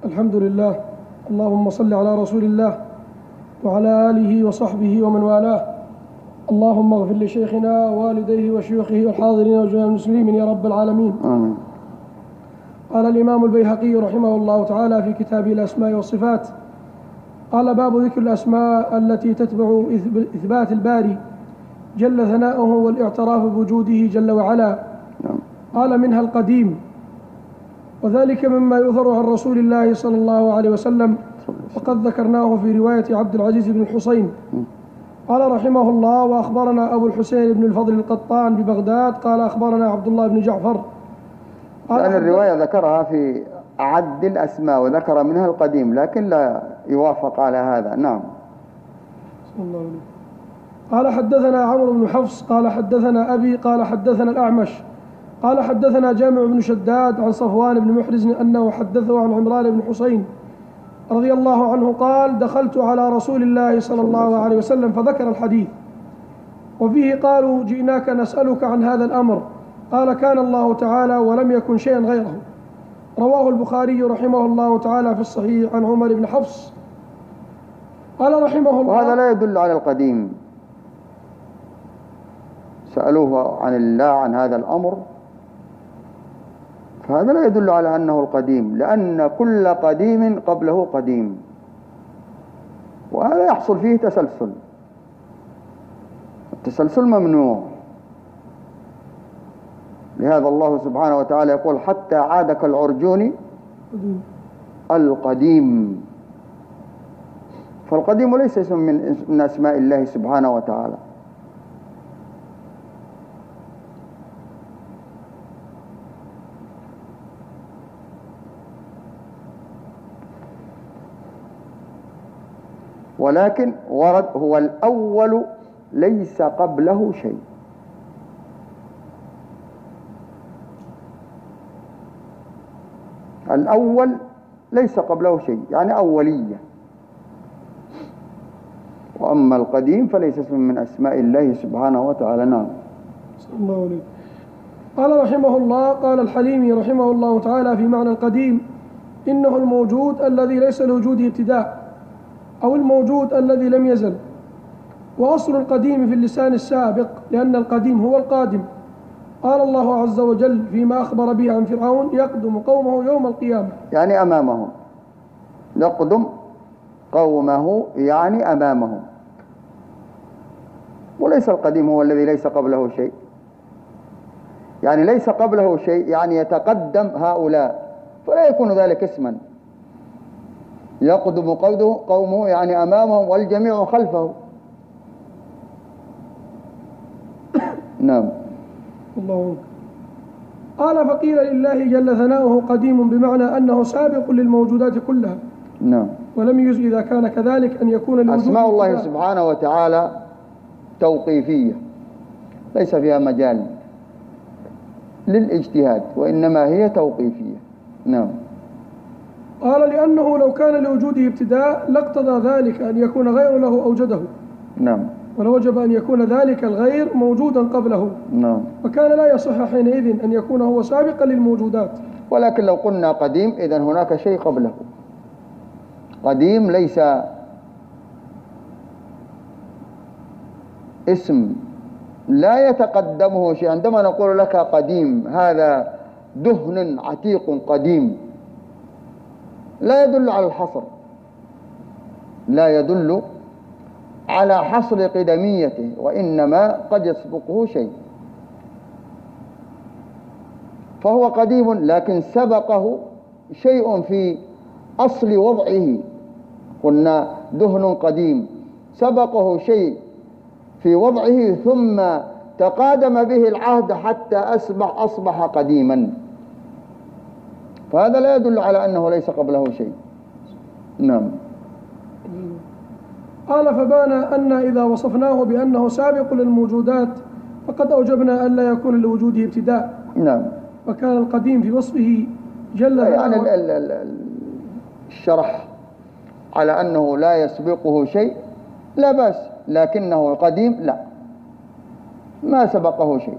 الحمد لله. اللهم صل على رسول الله وعلى آله وصحبه ومن والاه. اللهم اغفر لشيخنا ووالديه وشيوخه والحاضرين وجميع المسلمين يا رب العالمين. آمين. قال الإمام البيهقي رحمه الله تعالى في كتابه الأسماء والصفات، قال: باب ذكر الأسماء التي تتبع إثبات الباري جل ثناؤه والاعتراف بوجوده جل وعلا. قال: منها القديم، وذلك مما يؤثر عن رسول الله صلى الله عليه وسلم، وقد ذكرناه في رواية عبد العزيز بن الحسين. قال رحمه الله: وأخبرنا أبو الحسين بن الفضل القطان ببغداد قال: أخبرنا عبد الله بن جعفر. لأن الرواية ذكرها في أعد الأسماء وذكر منها القديم، لكن لا يوافق على هذا. نعم. قال: حدثنا عمرو بن حفص قال: حدثنا أبي قال: حدثنا الأعمش قال: حدثنا جامع بن شداد عن صفوان بن محرز أنه حدثه عن عمران بن حسين رضي الله عنه قال: دخلت على رسول الله صلى الله عليه وسلم فذكر الحديث، وفيه قالوا: جئناك نسألك عن هذا الأمر. قال: كان الله تعالى ولم يكن شيئا غيره. رواه البخاري رحمه الله تعالى في الصحيح عن عمر بن حفص. قال رحمه الله: وهذا لا يدل على القديم. سألوه عن الله عن هذا الأمر، فهذا لا يدل على أنه القديم، لأن كل قديم قبله قديم، وهذا يحصل فيه تسلسل. التسلسل ممنوع. لهذا الله سبحانه وتعالى يقول: حتى عاد كالعرجون القديم. فالقديم ليس اسم من أسماء الله سبحانه وتعالى. ولكن ورد هو الأول ليس قبله شيء. الأول ليس قبله شيء، يعني أولية. وأما القديم فليس اسم من أسماء الله سبحانه وتعالى. نعم. صلى الله عليه. قال رحمه الله: قال الحليمي رحمه الله تعالى في معنى القديم: إنه الموجود الذي ليس لوجوده ابتداء، أو الموجود الذي لم يزل. وأصل القديم في اللسان السابق، لأن القديم هو القادم. قال الله عز وجل فيما أخبر به عن فرعون: يقدم قومه يوم القيامة، يعني أمامهم. يقدم قومه يعني أمامهم. وليس القديم هو الذي ليس قبله شيء، يعني ليس قبله شيء يعني يتقدم هؤلاء، فلا يكون ذلك اسما. يقدم قومه يعني أمامهم والجميع خلفه. نعم. الله. قال: فقيل لله جل ثناؤه قديم بمعنى أنه سابق للموجودات كلها. نعم. ولم يجز إذا كان كذلك أن يكون الوجود. أسماء الله سبحانه وتعالى توقيفية، ليس فيها مجال للاجتهاد، وإنما هي توقيفية. نعم. قال: لأنه لو كان لوجوده ابتداء لاقتضى ذلك أن يكون غير له أوجده. نعم. ولوجب أن يكون ذلك الغير موجودا قبله. نعم. وكان لا يصح حينئذ أن يكون هو سابقا للموجودات. ولكن لو قلنا قديم إذن هناك شيء قبله. قديم ليس اسم لا يتقدمه شيء. عندما نقول لك قديم، هذا دهن عتيق قديم، لا يدل على الحصر، لا يدل على حصر قدميته، وإنما قد يسبقه شيء. فهو قديم لكن سبقه شيء في أصل وضعه. قلنا دهن قديم، سبقه شيء في وضعه ثم تقادم به العهد حتى أصبح قديما، فهذا لا يدل على أنه ليس قبله شيء. نعم. قال: فبان أن إذا وصفناه بأنه سابق للموجودات فقد أوجبنا أن لا يكون لوجوده ابتداء. نعم. وكان القديم في وصفه جل يعني الشرح على أنه لا يسبقه شيء لا بأس، لكنه القديم لا، ما سبقه شيء.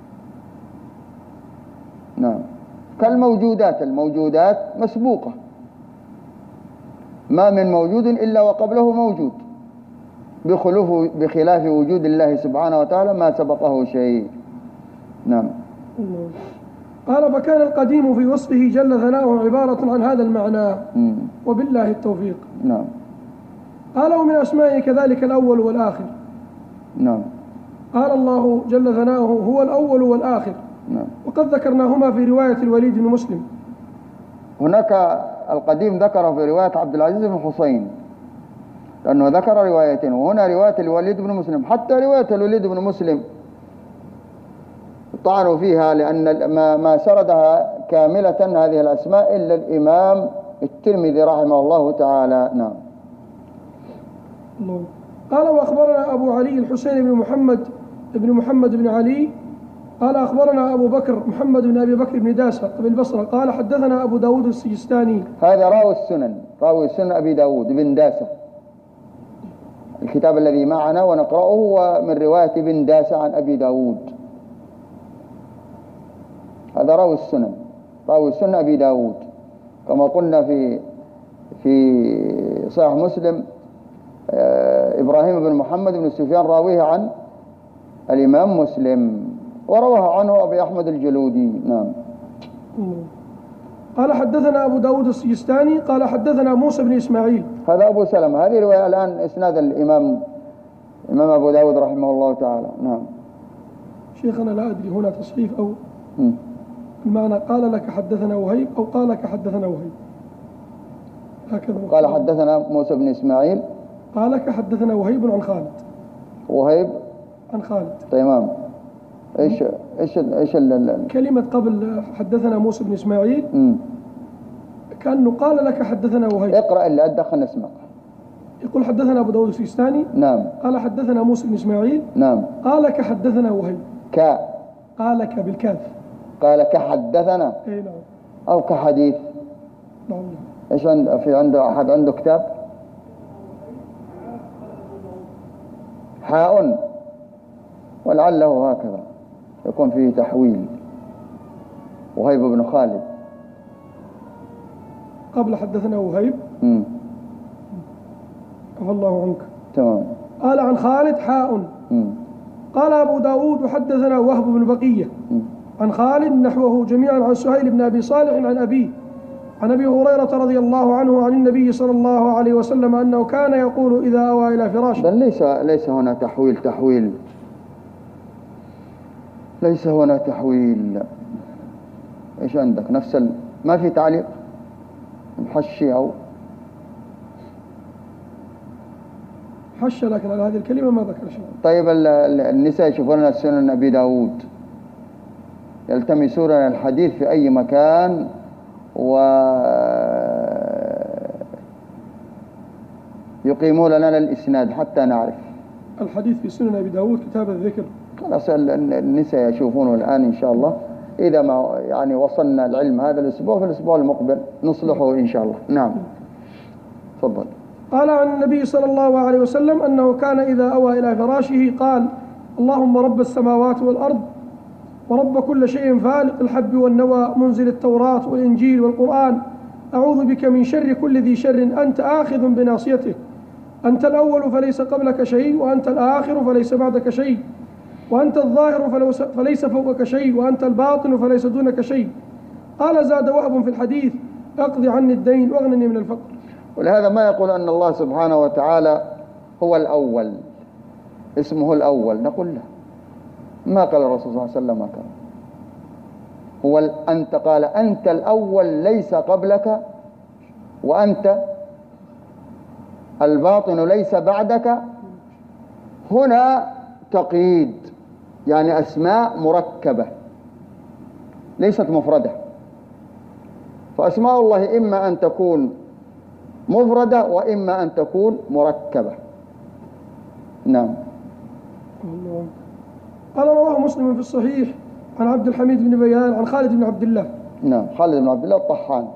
نعم. كالموجودات، الموجودات مسبوقة ما من موجود إلا وقبله موجود، بخلاف وجود الله سبحانه وتعالى ما سبقه شيء. نعم. قال فكان القديم في وصفه جل ثناؤه عبارة عن هذا المعنى، وبالله التوفيق. نعم. قال ومن أسمائه كذلك الأول والآخر. نعم. قال الله جل ثناؤه هو الأول والآخر. نعم. وقد ذكرناهما في رواية الوليد بن مسلم. هناك القديم ذكره في رواية عبد العزيز بن حسين، لأنه ذكر روايتين، وهنا رواية الوليد بن مسلم. حتى رواية الوليد بن مسلم طعنوا فيها، لأن ما سردها كاملة هذه الأسماء إلا الإمام الترمذي رحمه الله تعالى. نعم. قال وأخبرنا أبو علي الحسين بن محمد بن علي قال أخبرنا أبو بكر محمد بن أبي بكر بن داسة بالبصرة قال حدثنا أبو داود السجستاني. هذا راوي السنن أبي داود بن داسة، الكتاب الذي معنا ونقرأه هو من رواية بن داسة عن أبي داود. هذا راوي السنن أبي داود، كما قلنا في صحيح مسلم إبراهيم بن محمد بن سفيان راويه عن الإمام مسلم، ورواه عنه أبي أحمد الجلودي. نعم. قال حدثنا أبو داود السجستاني قال حدثنا موسى بن إسماعيل. هذا أبو سلمة. هذه رواية الآن إسناد الإمام أبو داود رحمه الله تعالى. نعم. شيخنا لا أدري هنا تصحيف أو المعنى قال لك حدثنا وهيب أو قال لك حدثنا وهيب، هكذا. قال حدثنا موسى بن إسماعيل قال لك حدثنا وهيب عن خالد. وهيب عن خالد. تمام. ايش كلمة قبل حدثنا موسى بن إسماعيل كأنه قال لك حدثنا وهيب. اقرأ اللي أدخل نسمع. يقول حدثنا أبو داود السجستاني. نعم. قال حدثنا موسى بن إسماعيل. نعم. قال لك حدثنا وهيب. قال لك بالكاف. قال كحدثنا. اي نعم. أو كحديث. نعم. ايش عنده أحد عنده كتاب؟ حاء، ولعله هكذا يكون فيه تحويل. وهيب بن خالد قبل حدثنا وهيب. عفى الله عنك. تمام. قال عن خالد حاء. قال أبو داود حدثنا وهب بن بقية عن خالد نحوه جميعا عن سهيل بن أبي صالح عن أبيه عن أبي هريرة رضي الله عنه عن النبي صلى الله عليه وسلم أنه كان يقول إذا أوى إلى فراشه. بل ليس هنا تحويل ليس هنا تحويل. ايش عندك؟ ما في تعليق محشي أو حش، لكن على هذه الكلمة ما ذكر شيء. طيب النساء يشوفون سنن أبي داود يلتمسون الحديث في أي مكان ويقيمون لنا الإسناد حتى نعرف الحديث في سنن أبي داود كتاب الذكر. خلاص النساء يشوفونه الآن إن شاء الله. إذا ما يعني وصلنا العلم هذا الأسبوع، في الأسبوع المقبل نصلحه إن شاء الله. نعم. تفضل. قال عن النبي صلى الله عليه وسلم أنه كان إذا أوى إلى فراشه قال اللهم رب السماوات والأرض ورب كل شيء فالق الحب والنوى منزل التوراة والإنجيل والقرآن أعوذ بك من شر كل ذي شر أنت آخذ بناصيته، أنت الأول فليس قبلك شيء، وأنت الآخر فليس بعدك شيء، وأنت الظاهر فليس فوقك شيء، وأنت الباطن فليس دونك شيء. قال زاد وهب في الحديث اقضي عني الدين واغنني من الفقر. ولهذا ما يقول أن الله سبحانه وتعالى هو الأول، اسمه الأول، نقول له ما قال الرسول صلى الله عليه وسلم هكذا. أنت قال أنت الأول ليس قبلك، وأنت الباطن ليس بعدك. هنا تقييد، يعني أسماء مركبة ليست مفردة. فأسماء الله إما أن تكون مفردة وإما أن تكون مركبة. نعم. قال رواه مسلم في الصحيح عن عبد الحميد بن بيان عن خالد بن عبد الله. نعم. خالد بن عبد الله الطحان.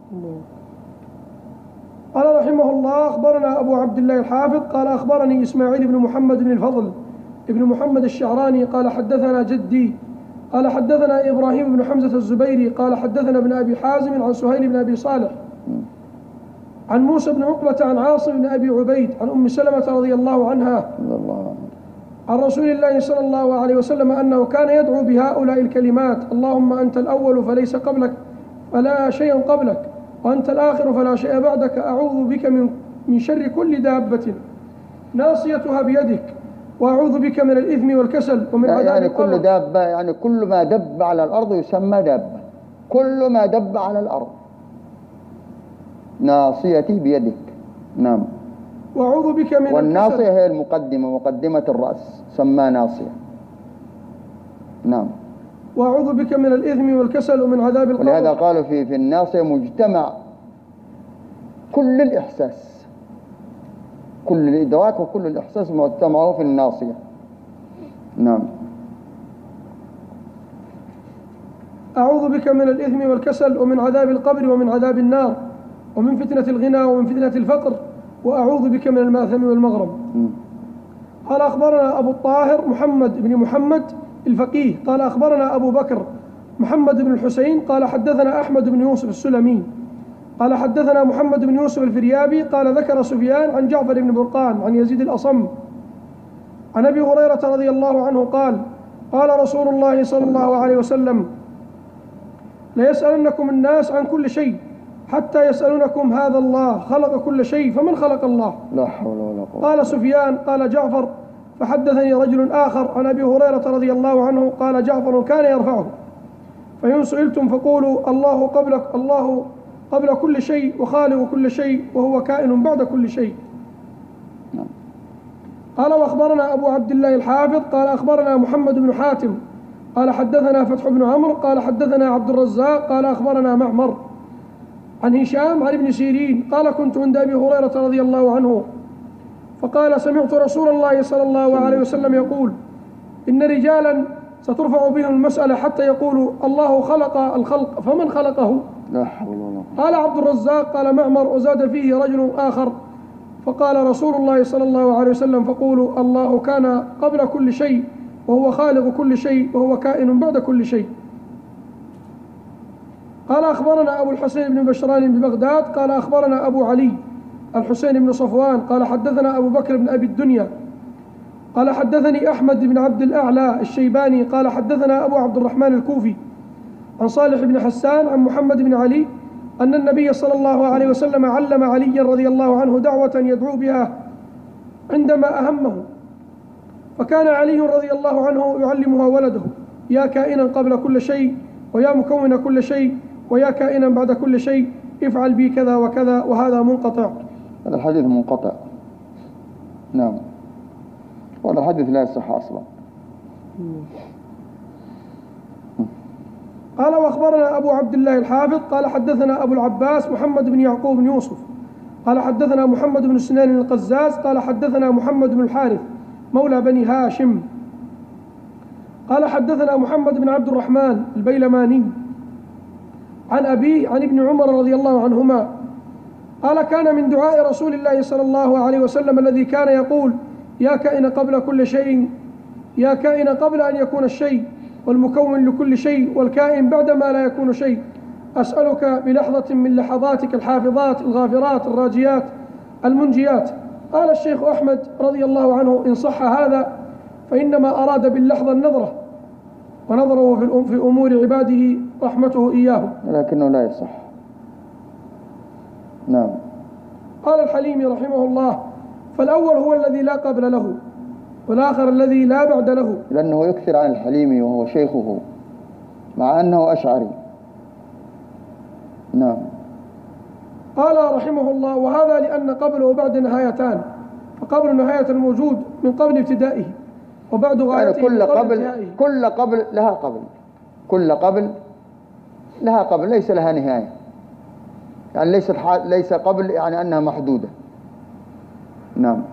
قال رحمه الله أخبرنا أبو عبد الله الحافظ قال أخبرني إسماعيل بن محمد بن الفضل ابن محمد الشعراني قال حدثنا جدي قال حدثنا إبراهيم بن حمزة الزبيري قال حدثنا ابن أبي حازم عن سهيل بن أبي صالح عن موسى بن عقبة عن عاصم بن أبي عبيد عن أم سلمة رضي الله عنها عن رسول الله صلى الله عليه وسلم أنه كان يدعو بهؤلاء الكلمات: اللهم أنت الأول فليس قبلك فلا شيء قبلك، وأنت الآخر فلا شيء بعدك، أعوذ بك من شر كل دابة ناصيتها بيدك، وأعوذ بك من الإثم والكسل ومن عذاب يعني القبر. كل دابة، يعني كل ما دب على الأرض يسمى دابة، كل ما دب على الأرض. ناصيتي بيدك. نعم. وأعوذ بك من والناصية الكسل. هي المقدمة، مقدمة الرأس سمى ناصية. نعم. وأعوذ بك من الإثم والكسل ومن عذاب القبر. ولهذا قالوا في الناصية مجتمع كل الإحساس، كل الإدراك وكل الإحساس مجتمعه في الناصية. نعم. أعوذ بك من الإثم والكسل ومن عذاب القبر ومن عذاب النار ومن فتنة الغنى ومن فتنة الفقر، وأعوذ بك من المأثم والمغرم. قال أخبرنا أبو الطاهر محمد بن محمد الفقيه قال أخبرنا أبو بكر محمد بن الحسين قال حدثنا أحمد بن يوسف السلمي قال حدثنا محمد بن يوسف الفريابي قال ذكر سفيان عن جعفر بن برقان عن يزيد الأصم عن أبي هريرة رضي الله عنه قال: قال رسول الله صلى الله عليه وسلم: ليسألنكم الناس عن كل شيء حتى يسألونكم هذا الله خلق كل شيء فمن خلق الله؟ لا حول ولا قوة. قال سفيان قال جعفر: فحدثني رجل آخر عن أبي هريرة رضي الله عنه قال جعفر كان يرفعه: فإن سئلتم فقولوا الله قبل كل شيء وخالق كل شيء وهو كائن بعد كل شيء. قال وأخبرنا أبو عبد الله الحافظ قال أخبرنا محمد بن حاتم قال حدثنا فتح بن عمرو قال حدثنا عبد الرزاق قال أخبرنا معمر عن هشام عن ابن سيرين قال كنت عند أبي هريرة رضي الله عنه فقال: سمعت رسول الله صلى الله عليه وسلم يقول: إن رجالا سترفع بهم المسألة حتى يقولوا الله خلق الخلق فمن خلقه؟ لا حول ولا قوة. قال عبد الرزاق قال معمر: وزاد فيه رجل آخر فقال رسول الله صلى الله عليه وسلم: فقولوا الله كان قبل كل شيء وهو خالق كل شيء وهو كائن بعد كل شيء. قال أخبرنا أبو الحسين بن بشران ببغداد قال أخبرنا أبو علي الحسين بن صفوان قال حدثنا أبو بكر بن أبي الدنيا قال حدثني أحمد بن عبد الأعلى الشيباني قال حدثنا أبو عبد الرحمن الكوفي عن صالح بن حسان عن محمد بن علي أن النبي صلى الله عليه وسلم علم عليا رضي الله عنه دعوة يدعو بها عندما أهمه، فكان علي رضي الله عنه يعلمها ولده: يا كائنا قبل كل شيء، ويا مكون كل شيء، ويا كائنا بعد كل شيء، افعل بي كذا وكذا. وهذا منقطع. هذا الحديث منقطع. نعم. وهذا الحديث لا يصح أصلا. قال وأخبرنا أبو عبد الله الحافظ قال حدثنا أبو العباس محمد بن يعقوب بن يوسف قال حدثنا محمد بن سنان القزاز قال حدثنا محمد بن الحارث مولى بني هاشم قال حدثنا محمد بن عبد الرحمن البيلماني عن أبيه عن ابن عمر رضي الله عنهما قال: كان من دعاء رسول الله صلى الله عليه وسلم الذي كان يقول: يا كائن قبل كل شيء، يا كائن قبل أن يكون الشيء، والمكون لكل شيء، والكائن بعدما لا يكون شيء، أسألك بلحظة من لحظاتك الحافظات الغافرات الراجيات المنجيات. قال الشيخ أحمد رضي الله عنه: إن صح هذا فإنما أراد باللحظة النظرة، ونظره في أمور عباده رحمته إياهم، لكنه لا يصح. نعم. قال الحليمي رحمه الله: فالأول هو الذي لا قبل له، والآخر الذي لا بعد له. لأنه يكثر عن الحليمي وهو شيخه مع أنه أشعري. نعم. قال رحمه الله: وهذا لأن قبل وبعد نهايتان، فقبل نهاية الموجود من قبل ابتدائه، وبعد غايته يعني من قبل انتهائه. كل قبل لها قبل، كل قبل لها قبل، ليس لها نهاية. يعني ليس قبل يعني أنها محدودة. نعم.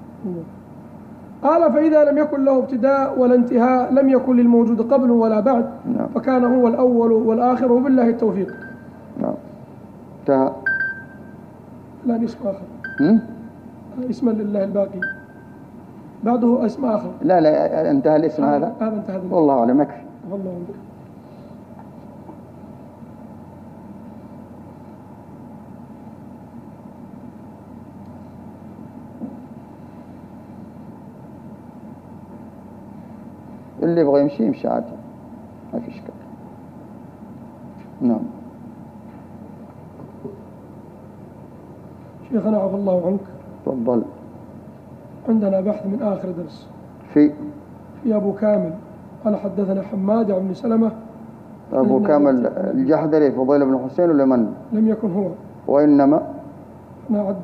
قال: فإذا لم يكن له ابتداء ولا انتهاء لم يكن للموجود قبل ولا بعد. نعم. فكان هو الأول والآخر، وبالله التوفيق. نعم. انتهى. لا اسم آخر. اسما لله الباقي بعده اسم آخر. لا انتهى الاسم هذا. هذا انتهى. والله أعلم. يكفي. والله أعلم. اللي يبغى يمشي يمشي عادي، ما في إشكال. نعم. شيخنا عفى الله عنك، تفضل. عندنا بحث من آخر درس في أبو كامل قال حدثنا حماد بن سلمة. أبو كامل الجحدري فضيل بن حسين ولا من؟ لم يكن هو، وإنما